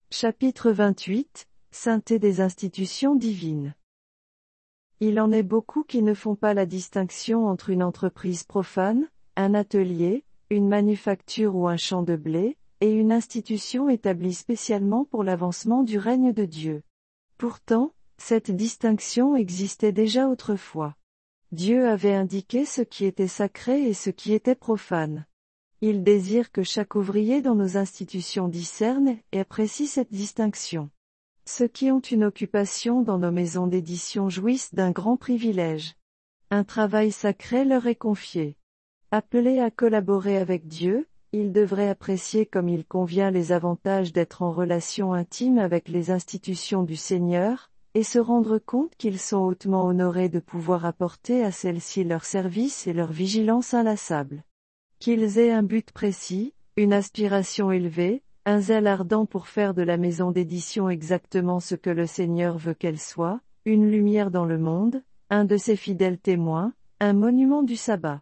Chapitre 28, Sainteté des institutions divines. Il en est beaucoup qui ne font pas la distinction entre une entreprise profane, un atelier, une manufacture ou un champ de blé, et une institution établie spécialement pour l'avancement du règne de Dieu. Pourtant, cette distinction existait déjà autrefois. Dieu avait indiqué ce qui était sacré et ce qui était profane. Il désire que chaque ouvrier dans nos institutions discerne et apprécie cette distinction. Ceux qui ont une occupation dans nos maisons d'édition jouissent d'un grand privilège. Un travail sacré leur est confié. Appelés à collaborer avec Dieu, ils devraient apprécier comme il convient les avantages d'être en relation intime avec les institutions du Seigneur, et se rendre compte qu'ils sont hautement honorés de pouvoir apporter à celles-ci leur service et leur vigilance inlassable. Qu'ils aient un but précis, une aspiration élevée, un zèle ardent pour faire de la maison d'édition exactement ce que le Seigneur veut qu'elle soit, une lumière dans le monde, un de ses fidèles témoins, un monument du sabbat.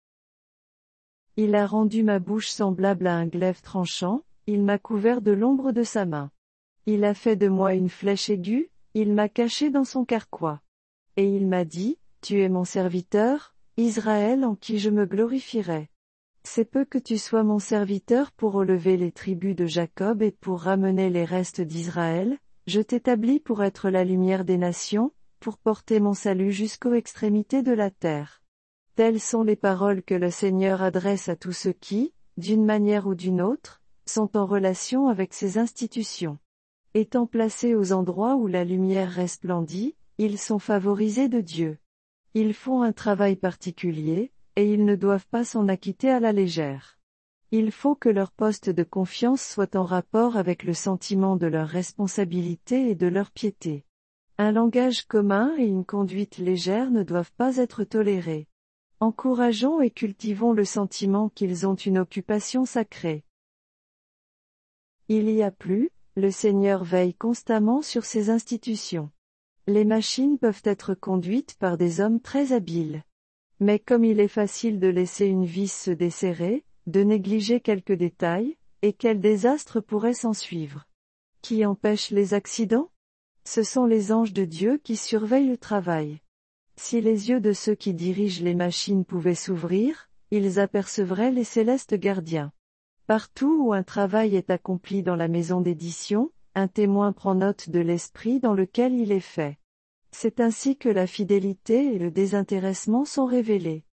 Il a rendu ma bouche semblable à un glaive tranchant, il m'a couvert de l'ombre de sa main. Il a fait de moi une flèche aiguë, il m'a caché dans son carquois. Et il m'a dit, tu es mon serviteur, Israël en qui je me glorifierai. C'est peu que tu sois mon serviteur pour relever les tribus de Jacob et pour ramener les restes d'Israël, je t'établis pour être la lumière des nations, pour porter mon salut jusqu'aux extrémités de la terre. Telles sont les paroles que le Seigneur adresse à tous ceux qui, d'une manière ou d'une autre, sont en relation avec ses institutions. Étant placés aux endroits où la lumière resplendit, ils sont favorisés de Dieu. Ils font un travail particulier, et ils ne doivent pas s'en acquitter à la légère. Il faut que leur poste de confiance soit en rapport avec le sentiment de leur responsabilité et de leur piété. Un langage commun et une conduite légère ne doivent pas être tolérés. Encourageons et cultivons le sentiment qu'ils ont une occupation sacrée. Il y a plus, le Seigneur veille constamment sur ses institutions. Les machines peuvent être conduites par des hommes très habiles. Mais comme il est facile de laisser une vis se desserrer, de négliger quelques détails, et quel désastre pourrait s'ensuivre. Qui empêche les accidents? Ce sont les anges de Dieu qui surveillent le travail. Si les yeux de ceux qui dirigent les machines pouvaient s'ouvrir, ils apercevraient les célestes gardiens. Partout où un travail est accompli dans la maison d'édition, un témoin prend note de l'esprit dans lequel il est fait. C'est ainsi que la fidélité et le désintéressement sont révélés.